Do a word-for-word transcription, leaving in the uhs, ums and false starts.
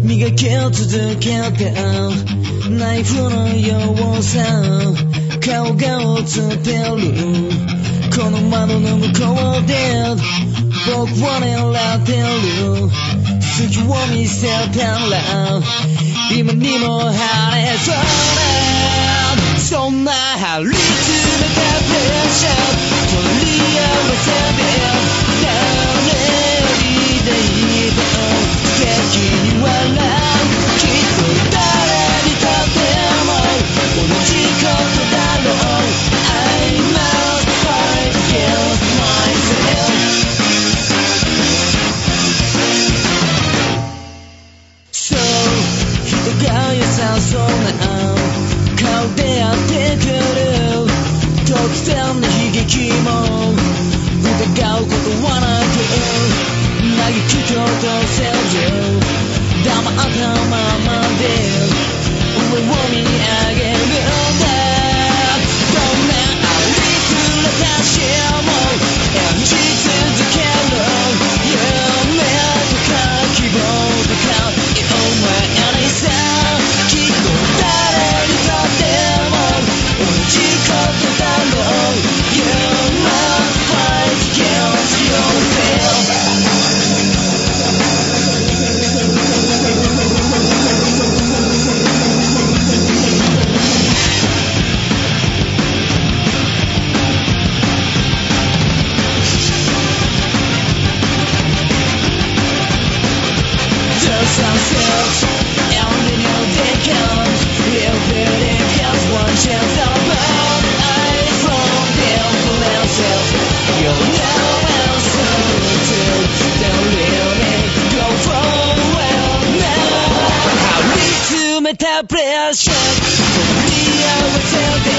磨き続けてナイフのようさ顔が映ってるこの窓の向こうで僕を狙ってる隙を見せたら今にも晴れそうだそんな張り詰めたプレッシャー取り合わせて誰にでいいと敵に笑うきっと誰にとっても同じことだろう I must fight against myself そう人が優しそうな顔でやってくる突然の悲劇も疑うことはなく嘆きとせず黙ったままで上を見上げるんだどんなありふれた詩も演じ続ける夢とか希望とか夢にさきっと誰にとっても同じことだろう You must fight against yourself Ourselves, and then you'll take us. If it is one chance of love, I from them for ourselves. You'll know answer to the really go for well now. How we to meet the pressure, to be ourselves.